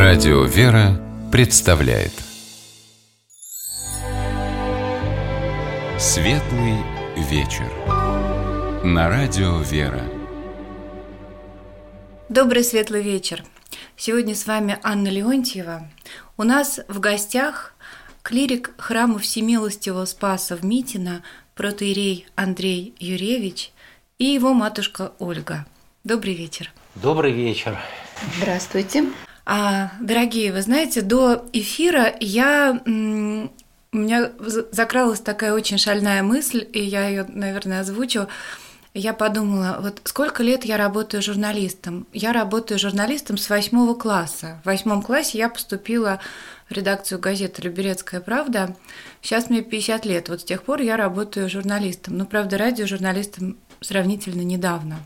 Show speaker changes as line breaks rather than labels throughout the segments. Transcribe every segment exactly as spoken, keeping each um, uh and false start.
Радио «Вера» представляет Светлый вечер на Радио «Вера».
Добрый светлый вечер. Сегодня с вами Анна Леонтьева. У нас в гостях клирик храма Всемилостивого Спаса в Митино, протоиерей Андрей Юревич и его матушка Ольга. Добрый вечер.
Добрый вечер.
Здравствуйте.
А, дорогие, вы знаете, до эфира я, м, у меня закралась такая очень шальная мысль, и я ее, наверное, озвучу. Я подумала, вот сколько лет я работаю журналистом? Я работаю журналистом с восьмого класса. В восьмом классе я поступила в редакцию газеты «Люберецкая правда». Сейчас мне пятьдесят лет. Вот с тех пор я работаю журналистом. Ну, правда, радиожурналистом сравнительно недавно.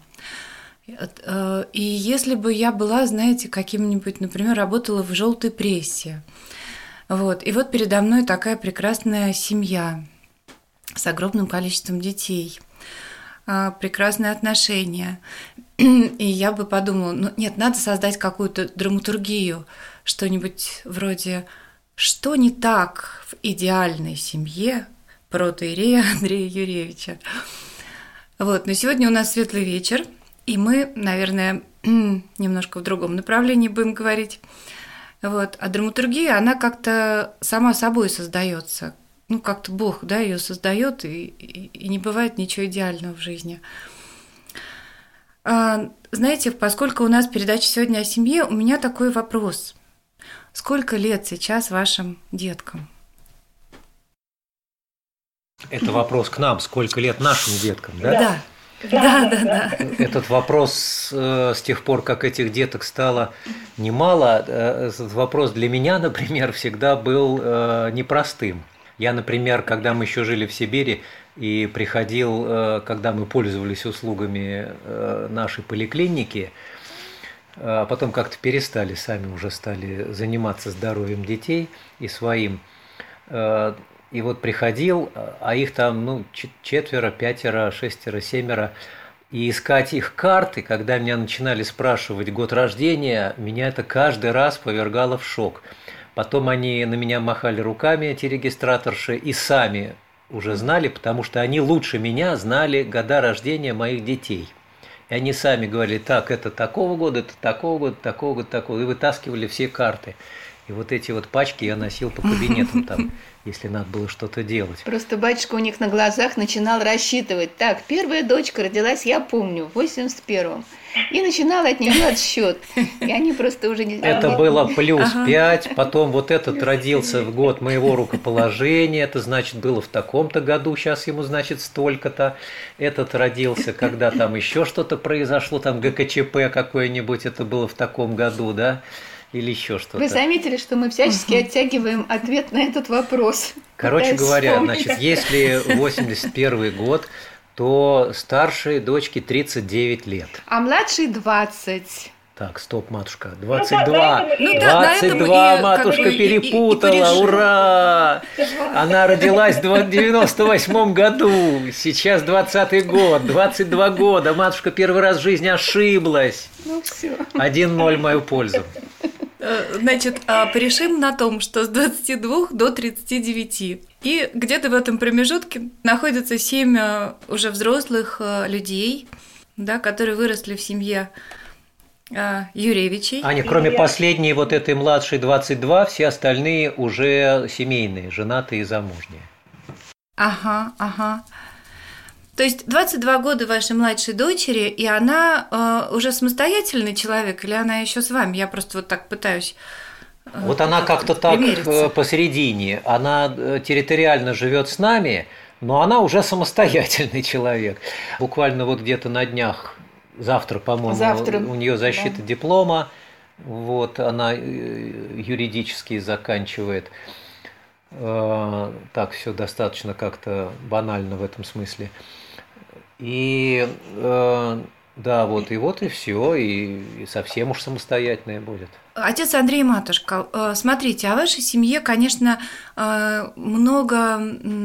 И если бы я была, знаете, каким-нибудь, например, работала в желтой прессе, вот, и вот передо мной такая прекрасная семья с огромным количеством детей, прекрасные отношения, и я бы подумала, ну нет, надо создать какую-то драматургию, что-нибудь вроде «Что не так в идеальной семье протоиерея Андрея Юревича?» Вот, но сегодня у нас светлый вечер, и мы, наверное, немножко в другом направлении будем говорить. Вот. А драматургия, она как-то сама собой создается. Ну, как-то Бог, да, ее создает, и, и, и не бывает ничего идеального в жизни. А, знаете, поскольку у нас передача сегодня о семье, у меня такой вопрос. Сколько лет сейчас вашим деткам?
Это вопрос к нам. Сколько лет нашим деткам, да?
Да. Да, да, да.
Этот вопрос э, с тех пор, как этих деток стало немало, э, этот вопрос для меня, например, всегда был э, непростым. Я, например, когда мы еще жили в Сибири и приходил, э, когда мы пользовались услугами э, нашей поликлиники, а потом как-то перестали, сами уже стали заниматься здоровьем детей и своим. Э, И вот приходил, а их там ну, четверо, пятеро, шестеро, семеро. И искать их карты, когда меня начинали спрашивать год рождения, меня это каждый раз повергало в шок. Потом они на меня махали руками, эти регистраторши, и сами уже знали, потому что они лучше меня знали года рождения моих детей. И они сами говорили, так, это такого года, это такого года, такого года, такого, и вытаскивали все карты. И вот эти вот пачки я носил по кабинетам там, если надо было что-то делать.
Просто батюшка у них на глазах начинал рассчитывать. Так, первая дочка родилась, я помню, в восемьдесят первом. И начинал от нее отсчет. И они просто уже не...
Это было плюс пять, потом вот этот родился в год моего рукоположения, это значит было в таком-то году, сейчас ему значит столько-то. Этот родился, когда там еще что-то произошло, там ГКЧП какое-нибудь, это было в таком году, да? Или еще что-то.
Вы заметили, что мы всячески uh-huh. оттягиваем ответ на этот вопрос.
Короче говоря, вспомнить. Значит, если восемьдесят первый год, то старшей дочке тридцать девять лет.
А младшей двадцать.
Так, стоп, матушка, двадцать два.
Ну,
двадцать два, да, матушка как бы перепутала, и, и, и ура! Она родилась в девяносто восьмом году, сейчас двадцатый год, двадцать два года, матушка первый раз в жизни ошиблась.
Ну все.
один ноль в мою пользу.
Значит, порешим на том, что с двадцати двух до тридцати девяти. И где-то в этом промежутке находятся семь уже взрослых людей, да, которые выросли в семье Юревичей.
Аня, кроме последней вот этой младшей двадцать два, все остальные уже семейные, женатые и замужние.
Ага, ага. То есть двадцать два года вашей младшей дочери, и она э, уже самостоятельный человек, или она еще с вами? Я просто вот так пытаюсь. Э,
вот она как-то так посередине. Она территориально живет с нами, но она уже самостоятельный человек. Буквально вот где-то на днях, завтра, по-моему, завтра, у нее защита да. диплома. Вот она юридически заканчивает. Э, так, все достаточно как-то банально в этом смысле. И э, да, вот и вот и все, и, и совсем уж самостоятельная будет.
Отец Андрей и матушка, смотрите, о вашей семье, конечно, много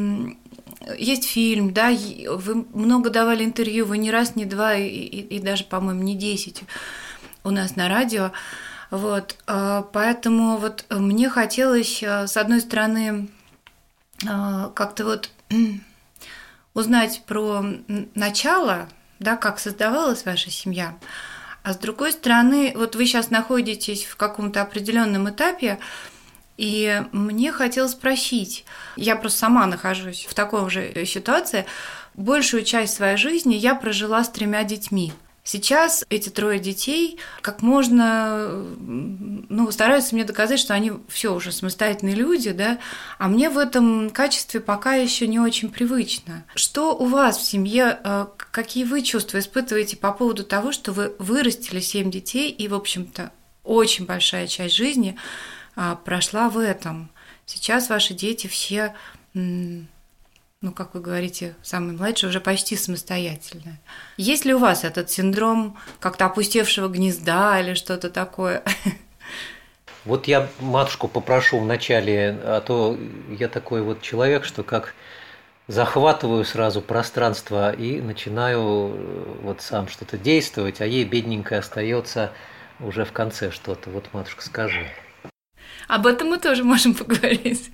есть фильм, да, вы много давали интервью, вы не раз, не два, и, и, и даже, по-моему, не десять у нас на радио. Вот, поэтому вот мне хотелось, с одной стороны, как-то вот узнать про начало, да, как создавалась ваша семья, а с другой стороны, вот вы сейчас находитесь в каком-то определенном этапе, и мне хотелось спросить, я просто сама нахожусь в такой же ситуации, большую часть своей жизни я прожила с тремя детьми. Сейчас эти трое детей как можно, ну, стараются мне доказать, что они все уже самостоятельные люди, да, а мне в этом качестве пока еще не очень привычно. Что у вас в семье, какие вы чувства испытываете по поводу того, что вы вырастили семь детей, и, в общем-то, очень большая часть жизни прошла в этом? Сейчас ваши дети все, ну, как вы говорите, самые младшие уже почти самостоятельные. Есть ли у вас этот синдром как-то опустевшего гнезда или что-то такое?
Вот я матушку попрошу вначале, а то я такой вот человек, что как захватываю сразу пространство и начинаю вот сам что-то действовать, а ей, бедненькая, остается уже в конце что-то. Вот, матушка, скажи.
Об этом мы тоже можем поговорить.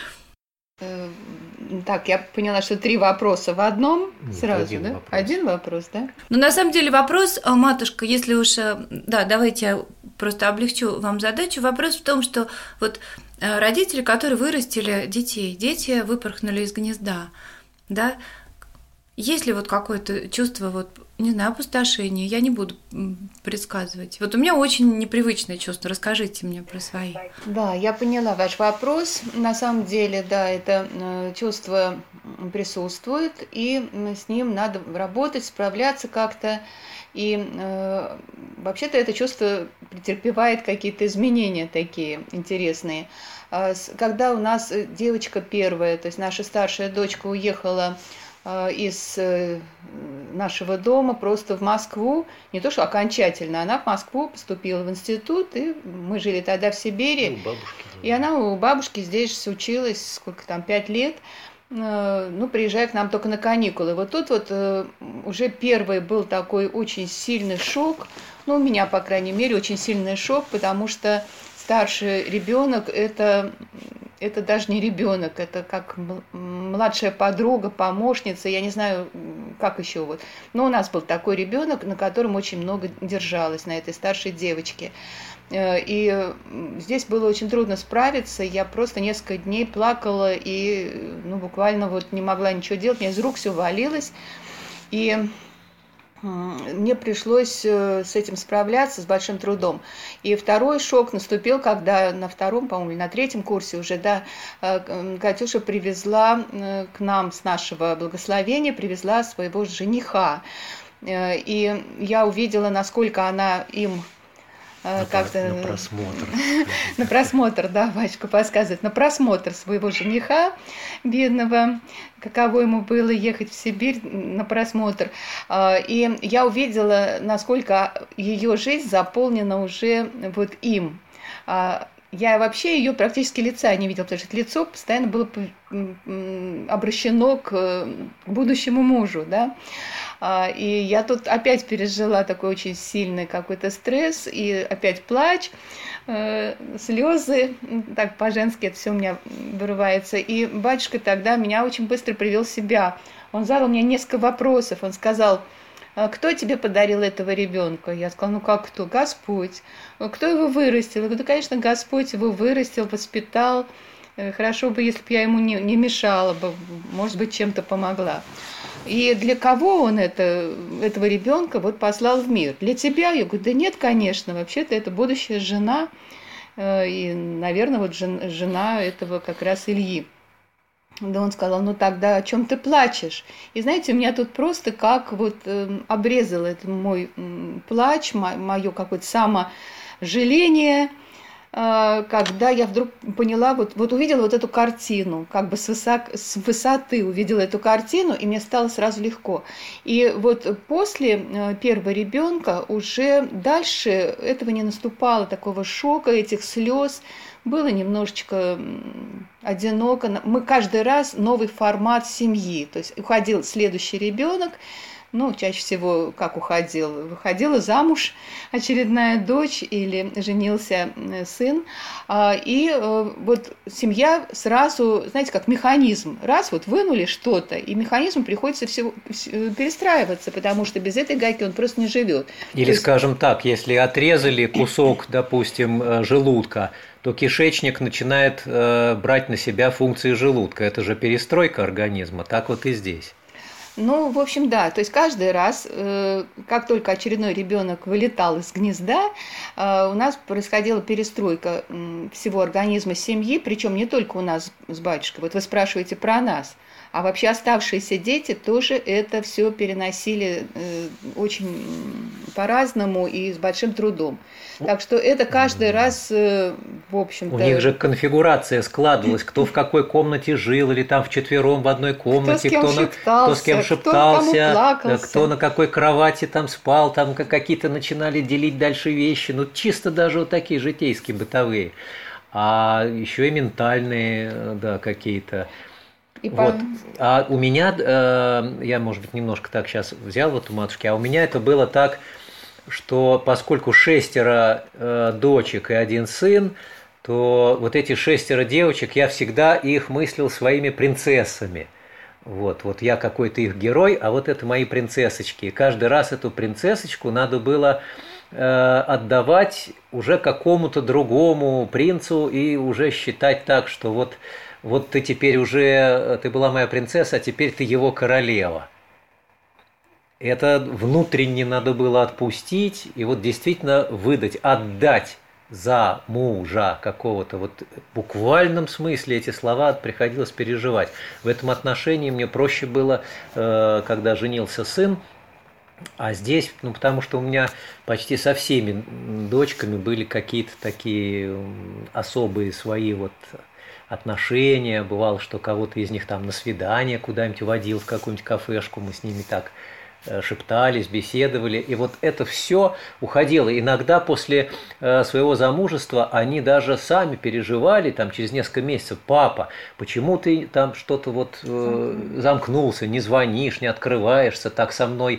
Так, я поняла, что три вопроса в одном. Нет, сразу,
один
да?
Вопрос.
Один вопрос, да?
Ну, на самом деле вопрос, матушка, если уж... Да, давайте я просто облегчу вам задачу. Вопрос в том, что вот родители, которые вырастили детей, дети выпорхнули из гнезда, да, есть ли вот какое-то чувство, вот, не знаю, опустошения? Я не буду предсказывать. Вот у меня очень непривычное чувство. Расскажите мне про свои.
Да, я поняла ваш вопрос. На самом деле, да, это чувство присутствует, и с ним надо работать, справляться как-то. И э, вообще-то это чувство претерпевает какие-то изменения такие интересные. Когда у нас девочка первая, то есть наша старшая дочка уехала из нашего дома просто в Москву, не то что окончательно, она в Москву поступила в институт, и мы жили тогда в Сибири,
у бабушки,
и она у бабушки здесь училась, сколько там, пять лет, ну, приезжая к нам только на каникулы. Вот тут вот уже первый был такой очень сильный шок, ну, у меня, по крайней мере, очень сильный шок, потому что старший ребенок это... Это даже не ребенок, это как младшая подруга, помощница, я не знаю, как еще вот. Но у нас был такой ребенок, на котором очень много держалась, на этой старшей девочке. И здесь было очень трудно справиться, я просто несколько дней плакала и ну, буквально вот не могла ничего делать, мне из рук все валилось. И мне пришлось с этим справляться с большим трудом. И второй шок наступил, когда на втором, по-моему, или на третьем курсе уже, да, Катюша привезла к нам с нашего благословения, привезла своего жениха. И я увидела, насколько она им
на,
как-то...
На просмотр.
На просмотр, да, батюшка подсказывает, на просмотр своего жениха бедного, каково ему было ехать в Сибирь на просмотр. И я увидела, насколько ее жизнь заполнена уже вот им. Я вообще ее практически лица не видела, потому что лицо постоянно было обращено к будущему мужу, да. И я тут опять пережила такой очень сильный какой-то стресс, и опять плач, слезы, так по-женски это все у меня вырывается. И батюшка тогда меня очень быстро привел в себя. Он задал мне несколько вопросов, он сказал: кто тебе подарил этого ребенка? Я сказала: ну как кто? Господь. Кто его вырастил? Я говорю: да, конечно, Господь его вырастил, воспитал. Хорошо бы, если бы я ему не, не мешала бы, может быть, чем-то помогла. И для кого он это, этого ребенка вот послал в мир? Для тебя? Я говорю: да нет, конечно, вообще-то это будущая жена, и, наверное, вот жена этого как раз Ильи. Да, он сказал: ну тогда о чем ты плачешь? И знаете, у меня тут просто как вот э, обрезал этот мой э, плач, мое какое-то саможаление, э, когда я вдруг поняла, вот, вот увидела вот эту картину, как бы с, высок, с высоты увидела эту картину, и мне стало сразу легко. И вот после э, первого ребенка уже дальше этого не наступало, такого шока, этих слез. Было немножечко одиноко. Мы каждый раз новый формат семьи. То есть уходил следующий ребенок, ну, чаще всего, как уходил, выходила замуж очередная дочь или женился сын, и вот семья сразу, знаете, как механизм, раз вот вынули что-то, и механизму приходится все перестраиваться, потому что без этой гайки он просто не живет.
Или,
То есть...
скажем так, если отрезали кусок, допустим, желудка, то кишечник начинает брать на себя функции желудка. Это же перестройка организма, так вот и здесь.
Ну, в общем, да, то есть каждый раз, как только очередной ребенок вылетал из гнезда, у нас происходила перестройка всего организма семьи, причем не только у нас с батюшкой. Вот вы спрашиваете про нас, а вообще оставшиеся дети тоже это все переносили очень по-разному и с большим трудом. Так что это каждый раз, в общем-то...
У них же конфигурация складывалась, кто в какой комнате жил, или там вчетвером в одной комнате,
кто с кем
кто,
шептался,
кто с кем шептался,
кто,
кто на какой кровати там спал, там какие-то начинали делить дальше вещи, ну чисто даже вот такие житейские, бытовые. А еще и ментальные, да, какие-то... И вот. По... А у меня, э, я, может быть, немножко так сейчас взял вот у матушки, а у меня это было так, что поскольку шестеро э, дочек и один сын, то вот эти шестеро девочек, я всегда их мыслил своими принцессами. Вот, вот я какой-то их герой, а вот это мои принцессочки. И каждый раз эту принцессочку надо было э, отдавать уже какому-то другому принцу и уже считать так, что вот... Вот ты теперь уже, ты была моя принцесса, а теперь ты его королева. Это внутренне надо было отпустить и вот действительно выдать, отдать за мужа какого-то. Вот в буквальном смысле эти слова приходилось переживать. В этом отношении мне проще было, когда женился сын, а здесь, ну потому что у меня почти со всеми дочками были какие-то такие особые свои вот... отношения, бывало, что кого-то из них там на свидание куда-нибудь водил, в какую-нибудь кафешку, мы с ними так шептались, беседовали, и вот это все уходило. Иногда после своего замужества они даже сами переживали, там через несколько месяцев: папа, почему ты там что-то вот замкнулся, не звонишь, не открываешься, так со мной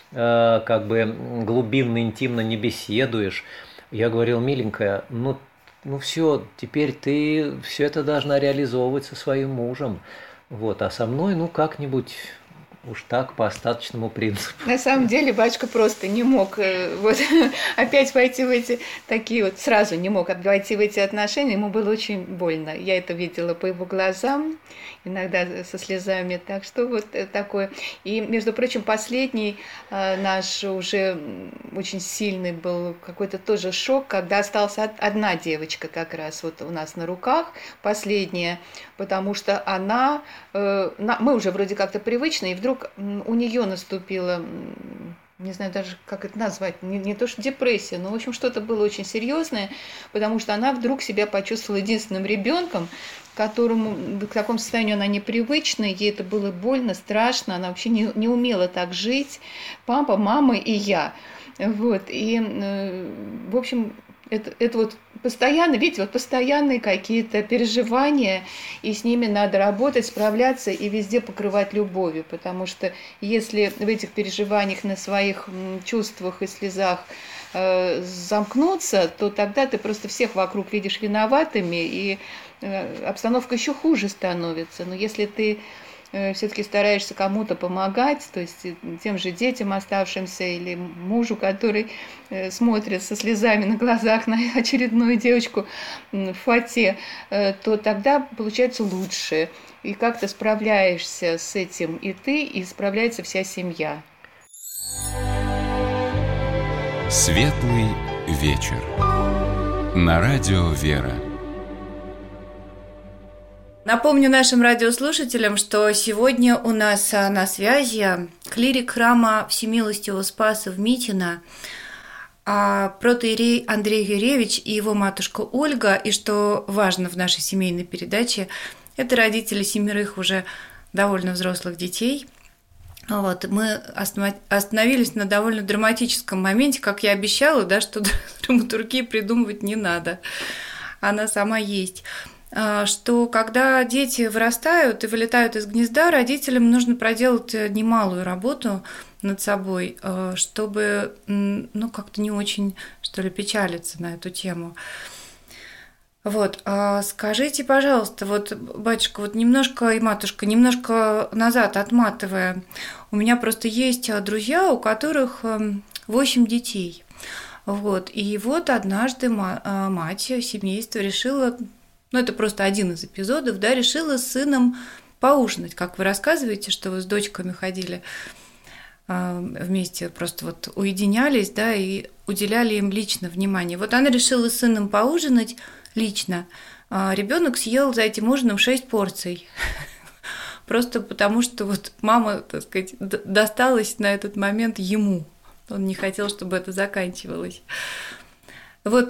как бы глубинно, интимно не беседуешь. Я говорил: миленькая, ну Ну все, теперь ты все это должна реализовывать со своим мужем. Вот, а со мной, ну, как-нибудь уж так, по остаточному принципу.
На самом деле батюшка просто не мог вот, опять войти в эти такие вот, сразу не мог войти в эти отношения, ему было очень больно. Я это видела по его глазам, иногда со слезами, так что вот такое. И, между прочим, последний наш уже очень сильный был какой-то тоже шок, когда осталась одна девочка как раз вот у нас на руках, последняя, потому что она, мы уже вроде как-то привычны, и вдруг у нее наступила, не знаю даже, как это назвать, не, не то что депрессия, но, в общем, что-то было очень серьезное, потому что она вдруг себя почувствовала единственным ребенком, к которому, к такому состоянию она непривычна, ей это было больно, страшно, она вообще не, не умела так жить, папа, мама и я. Вот, и, в общем, это, это вот постоянно, видите, вот постоянные какие-то переживания, и с ними надо работать, справляться и везде покрывать любовью, потому что если в этих переживаниях на своих чувствах и слезах э, замкнуться, то тогда ты просто всех вокруг видишь виноватыми, и э, обстановка еще хуже становится. Но если ты все-таки стараешься кому-то помогать, то есть тем же детям оставшимся или мужу, который смотрит со слезами на глазах на очередную девочку в фате, то тогда получается лучше. И как-то справляешься с этим и ты, и справляется вся семья.
Светлый вечер. На радио «Вера».
Напомню нашим радиослушателям, что сегодня у нас на связи клирик храма Всемилостивого Спаса в Митино, протоиерей Андрей Юрьевич и его матушка Ольга. И что важно в нашей семейной передаче, это родители семерых уже довольно взрослых детей. Вот, мы остановились на довольно драматическом моменте, как я обещала, да, что драматургии придумывать не надо, она сама есть. что когда дети вырастают и вылетают из гнезда, родителям нужно проделать немалую работу над собой, чтобы, ну, как-то не очень, что ли, печалиться на эту тему. Вот, а скажите, пожалуйста, вот, батюшка, вот немножко, и матушка, немножко назад отматывая, у меня просто есть друзья, у которых восемь детей. Вот, и вот однажды мать семейства решила, ну, это просто один из эпизодов, да, решила с сыном поужинать, как вы рассказываете, что вы с дочками ходили вместе, просто вот уединялись, да, и уделяли им лично внимание. Вот она решила с сыном поужинать лично. Ребенок съел за этим ужином шесть порций. Просто потому, что вот мама, так сказать, досталась на этот момент ему. Он не хотел, чтобы это заканчивалось. Вот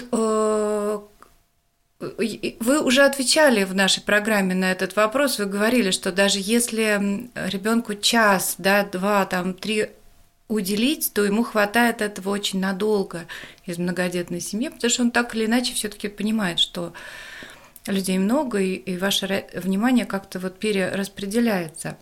вы уже отвечали в нашей программе на этот вопрос. Вы говорили, что даже если ребенку час, да, два, там, три уделить, то ему хватает этого очень надолго из многодетной семьи, потому что он так или иначе все-таки понимает, что людей много, и, и ваше внимание как-то вот перераспределяется.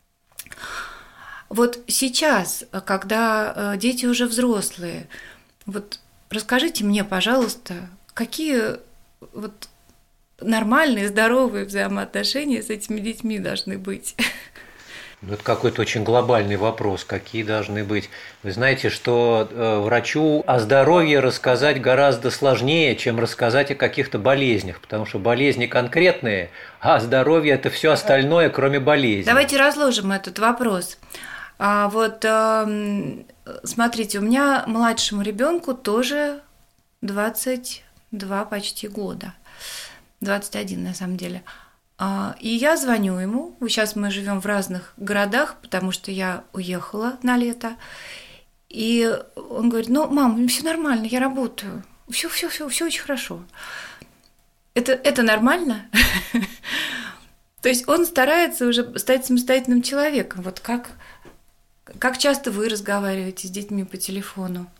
Вот сейчас, когда дети уже взрослые, вот расскажите мне, пожалуйста, какие вот нормальные, здоровые взаимоотношения с этими детьми должны быть?
Ну, это какой-то очень глобальный вопрос, какие должны быть. Вы знаете, что э, врачу о здоровье рассказать гораздо сложнее, чем рассказать о каких-то болезнях, потому что болезни конкретные, а здоровье – это все остальное, кроме болезней.
Давайте разложим этот вопрос. А вот э, смотрите, у меня младшему ребенку тоже двадцать два почти года, двадцать один на самом деле. И я звоню ему, сейчас мы живем в разных городах, потому что я уехала на лето, и он говорит: ну, мам, все нормально, я работаю, все, все, все, все очень хорошо. Это, это нормально? То есть он старается уже стать самостоятельным человеком. Вот как, как часто вы разговариваете с детьми по телефону?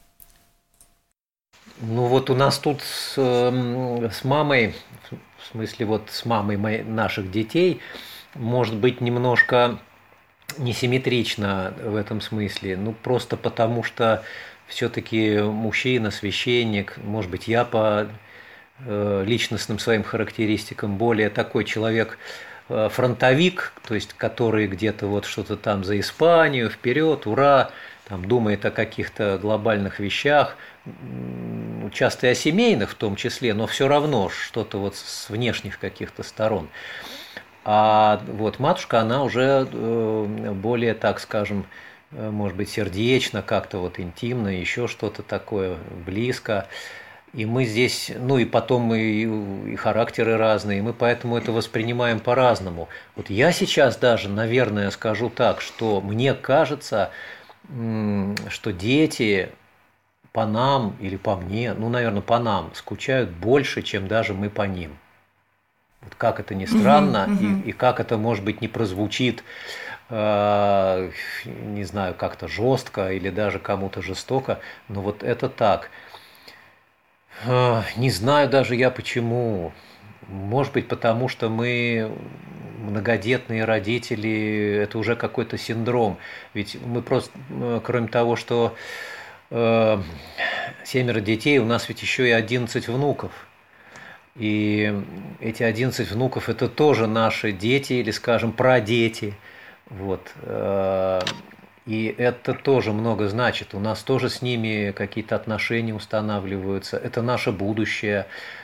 Ну вот у нас тут с, с мамой, в смысле вот с мамой моих, наших детей, может быть немножко несимметрично в этом смысле. Ну просто потому что все-таки мужчина, священник, может быть я по личностным своим характеристикам более такой человек, фронтовик, то есть который где-то вот что-то там за Испанию, вперед, ура, там думает о каких-то глобальных вещах, часто и о семейных в том числе, но все равно что-то вот с внешних каких-то сторон. А вот матушка, она уже более, так скажем, может быть, сердечно, как-то вот интимно, еще что-то такое, близко. И мы здесь, ну и потом и, и характеры разные, и мы поэтому это воспринимаем по-разному. Вот я сейчас даже, наверное, скажу так, что мне кажется, что дети по нам или по мне, ну, наверное, по нам скучают больше, чем даже мы по ним. Вот как это ни странно, uh-huh, uh-huh. И, и как это, может быть, не прозвучит, э, не знаю, как-то жестко или даже кому-то жестоко, но вот это так. Э, не знаю даже я почему. Может быть, потому что мы многодетные родители, это уже какой-то синдром. Ведь мы просто, кроме того, что э, семеро детей, у нас ведь еще и одиннадцать внуков. И эти одиннадцать внуков – это тоже наши дети или, скажем, прадети. Вот. И это тоже много значит. У нас тоже с ними какие-то отношения устанавливаются. Это наше будущее.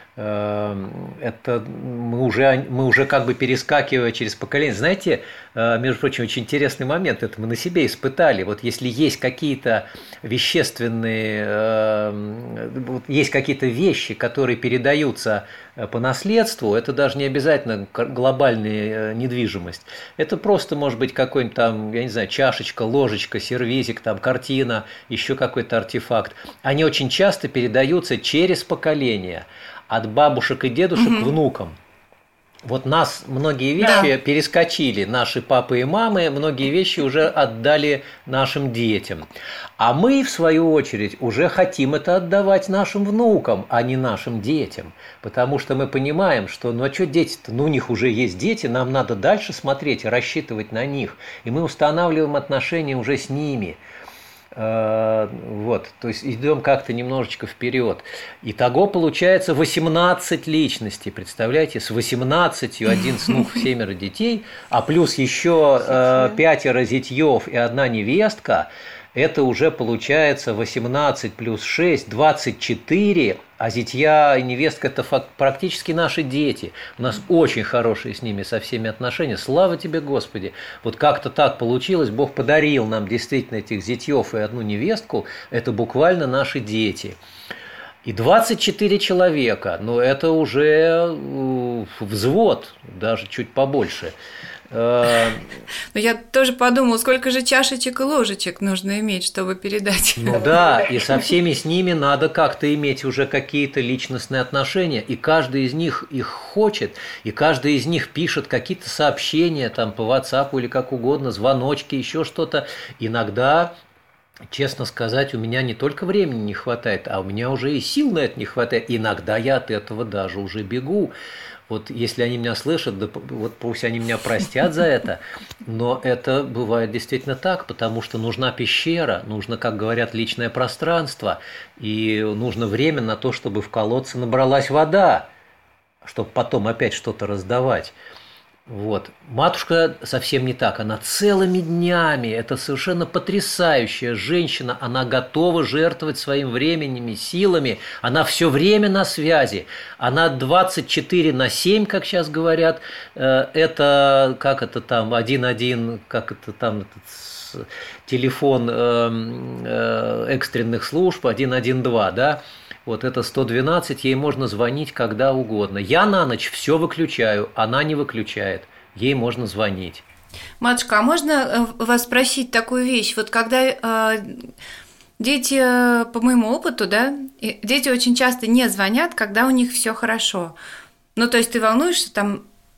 Это мы уже, мы уже как бы перескакивая через поколение. Знаете, между прочим, очень интересный момент, это мы на себе испытали. Вот если есть какие-то вещественные, вот есть какие-то вещи, которые передаются по наследству, это даже не обязательно глобальная недвижимость. Это просто может быть какой-нибудь там, я не знаю, чашечка, ложечка, сервизик, там картина, еще какой-то артефакт. Они очень часто передаются через поколения. От бабушек и дедушек угу. к внукам. Вот нас многие вещи
Да.
перескочили, наши папы и мамы, многие вещи уже отдали нашим детям. А мы, в свою очередь, уже хотим это отдавать нашим внукам, а не нашим детям. Потому что мы понимаем, что ну а что дети-то, ну у них уже есть дети, нам надо дальше смотреть и рассчитывать на них. И мы устанавливаем отношения уже с ними. Вот, то есть идем как-то немножечко вперед. Итого получается восемнадцать личностей. Представляете, с восемнадцатью один внук, семеро детей, а плюс еще э, пятеро зятьев и одна невестка. Это уже получается восемнадцать плюс шесть, двадцать четыре, а зятья и невестка – это факт, практически наши дети. У нас очень хорошие с ними со всеми отношения. Слава тебе, Господи! Вот как-то так получилось, Бог подарил нам действительно этих зятьев и одну невестку, это буквально наши дети. И двадцать четыре человека, ну это уже взвод, даже чуть побольше.
Но я тоже подумала, сколько же чашечек и ложечек нужно иметь, чтобы передать.
Ну да, и со всеми с ними надо как-то иметь уже какие-то личностные отношения, и каждый из них их хочет, и каждый из них пишет какие-то сообщения там по WhatsApp или как угодно, звоночки, еще что-то. Иногда, честно сказать, у меня не только времени не хватает, а у меня уже и сил на это не хватает. Иногда я от этого даже уже бегу. Вот если они меня слышат, да, вот пусть они меня простят за это, но это бывает действительно так, потому что нужна пещера, нужно, как говорят, личное пространство, и нужно время на то, чтобы в колодце набралась вода, чтобы потом опять что-то раздавать. Вот. Матушка совсем не так, она целыми днями, это совершенно потрясающая женщина, она готова жертвовать своим временем, силами, она все время на связи, она двадцать четыре на семь, как сейчас говорят, это, как это там, один один, как это там, этот телефон экстренных служб, один один два, да, вот это сто двенадцать, ей можно звонить когда угодно. Я на ночь все выключаю, она не выключает, ей можно звонить.
Матушка, а можно вас спросить такую вещь? Вот когда э, дети, по моему опыту, да, дети очень часто не звонят, когда у них все хорошо. Ну, то есть ты волнуешься, там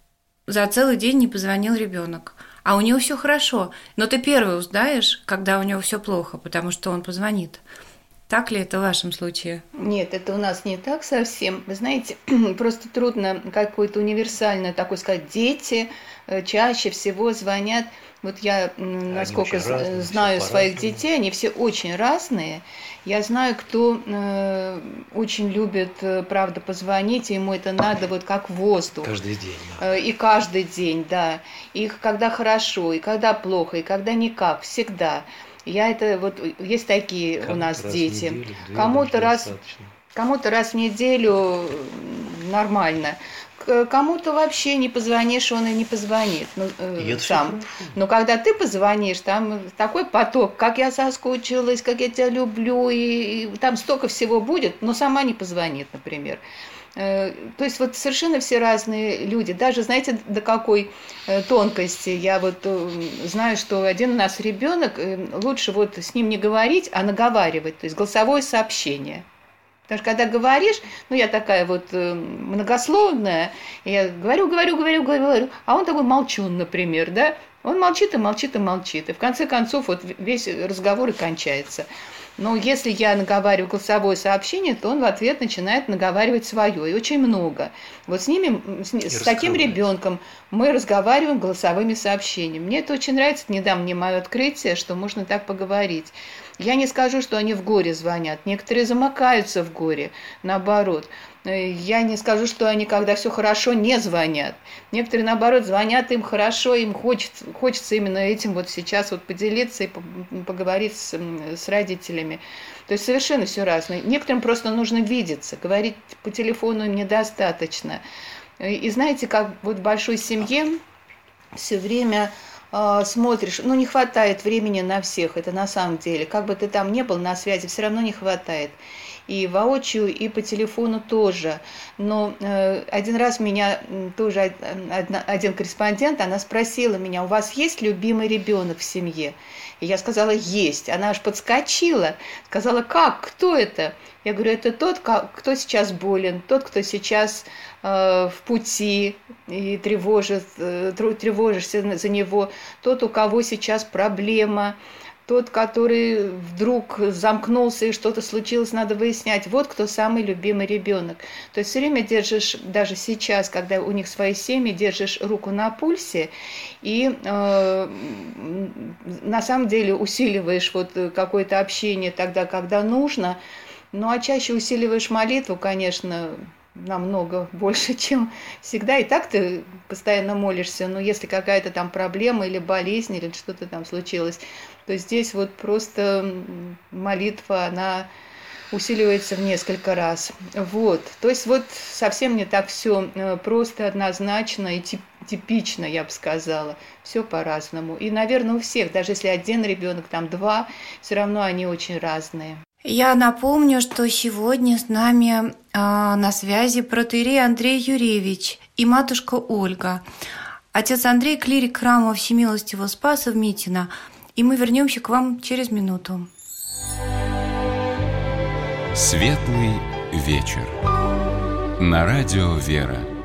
за целый день не позвонил ребенок, а у него все хорошо. Но ты первый узнаешь, когда у него все плохо, потому что он позвонит. Так ли это в вашем случае?
Нет, это у нас не так совсем. Вы знаете, просто трудно какой-то универсальный, такой сказать, дети чаще всего звонят. Вот я, насколько разные, знаю своих детей, они все очень разные. Я знаю, кто э, очень любит, правда, позвонить, и ему это надо вот как воздух.
Каждый день. Да.
И каждый день, да. И когда хорошо, и когда плохо, и когда никак, всегда. Я это вот есть такие кому-то у нас дети. Неделю, кому-то раз, кому-то раз в неделю нормально. Кому-то вообще не позвонишь, он и не позвонит ну, э, сам. Но когда ты позвонишь, там такой поток, как я соскучилась, как я тебя люблю, и, и там столько всего будет, но сама не позвонит, например. То есть вот совершенно все разные люди. Даже, знаете, до какой тонкости. Я вот знаю, что один у нас ребенок, лучше вот с ним не говорить, а наговаривать, то есть голосовое сообщение. Потому что когда говоришь, ну я такая вот многословная, я говорю, говорю, говорю, говорю, а он такой молчун, например, да? Он молчит и молчит и молчит. И в конце концов вот весь разговор и кончается. Но если я наговариваю голосовое сообщение, то он в ответ начинает наговаривать свое, и очень много. Вот с ними, с, с таким ребенком мы разговариваем голосовыми сообщениями. Мне это очень нравится, недавно мне мое открытие, что можно так поговорить. Я не скажу, что они в горе звонят. Некоторые замыкаются в горе, наоборот. Я не скажу, что они, когда все хорошо, не звонят. Некоторые, наоборот, звонят, им хорошо, им хочется, хочется именно этим вот сейчас вот поделиться и поговорить с, с родителями. То есть совершенно все разное. Некоторым просто нужно видеться, говорить по телефону им недостаточно. И знаете, как вот в большой семье все время э, смотришь, ну не хватает времени на всех, это на самом деле. Как бы ты там ни был на связи, все равно не хватает. И воочию, и по телефону тоже. Но э, один раз меня тоже одна, один корреспондент, она спросила меня, у вас есть любимый ребенок в семье? И я сказала, есть. Она аж подскочила, сказала, как, кто это? Я говорю, это тот, кто сейчас болен, тот, кто сейчас э, в пути и тревожит, э, тревожишься за него, тот, у кого сейчас проблема, тот, который вдруг замкнулся и что-то случилось, надо выяснять. Вот кто самый любимый ребенок. То есть все время держишь, даже сейчас, когда у них свои семьи, держишь руку на пульсе и э, на самом деле усиливаешь вот какое-то общение тогда, когда нужно. Ну а чаще усиливаешь молитву, конечно, намного больше, чем всегда. И так ты постоянно молишься, но если какая-то там проблема или болезнь, или что-то там случилось, то здесь вот просто молитва, она усиливается в несколько раз. Вот. То есть вот совсем не так все просто, однозначно и типично, я бы сказала. Все по-разному. И, наверное, у всех, даже если один ребенок, там два, все равно они очень разные.
Я напомню, что сегодня с нами э, на связи протоиерей Андрей Юрьевич и матушка Ольга. Отец Андрей – клирик храма Всемилостивого Спаса в Митино. И мы вернемся к вам через минуту.
Светлый вечер. На радио «Вера».